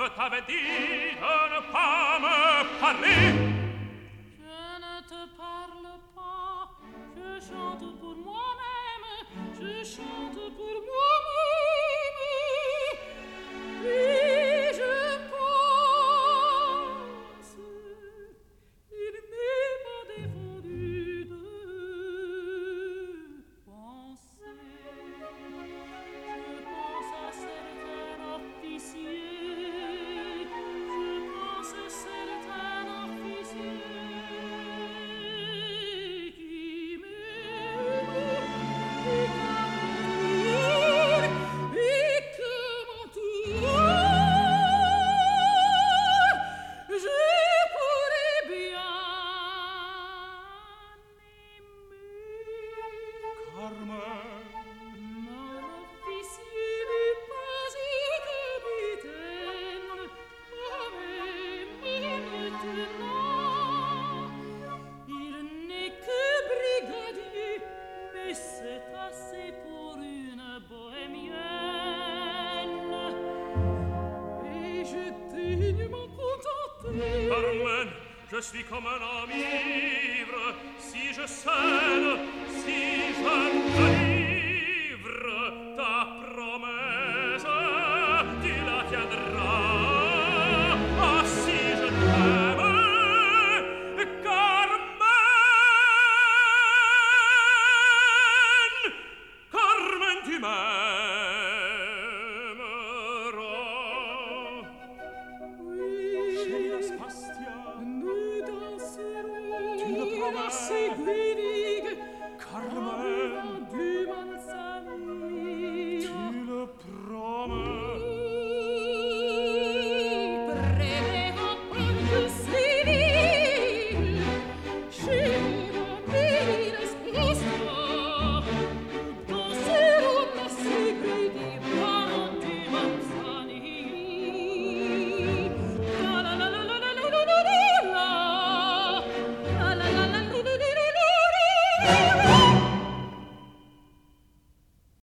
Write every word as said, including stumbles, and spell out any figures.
t'avais dit de ne pas me parler. Je ne te parle pas, je chante pour moi-même, je chante pour moi-même. Et je pense, il n'est pas défendu de penser. Je pense à certains officiers, je pense à certains officiers qui m'aiment et qui m'entourent et que m'entourent. Je pourrais bien aimer. Carmen, Mon officier n'est pas un capitaine, pas même un lieutenant. Il n'est que brigadier, mais c'est assez pour une bohémienne. Et je daigne m'en contenter. Carmen, je suis comme un homme ivre. Si je cède, si je me livre, ta promesse, tu la tiendras. Ah, si je t'aime, Carmen, Carmen, tu m'aimes.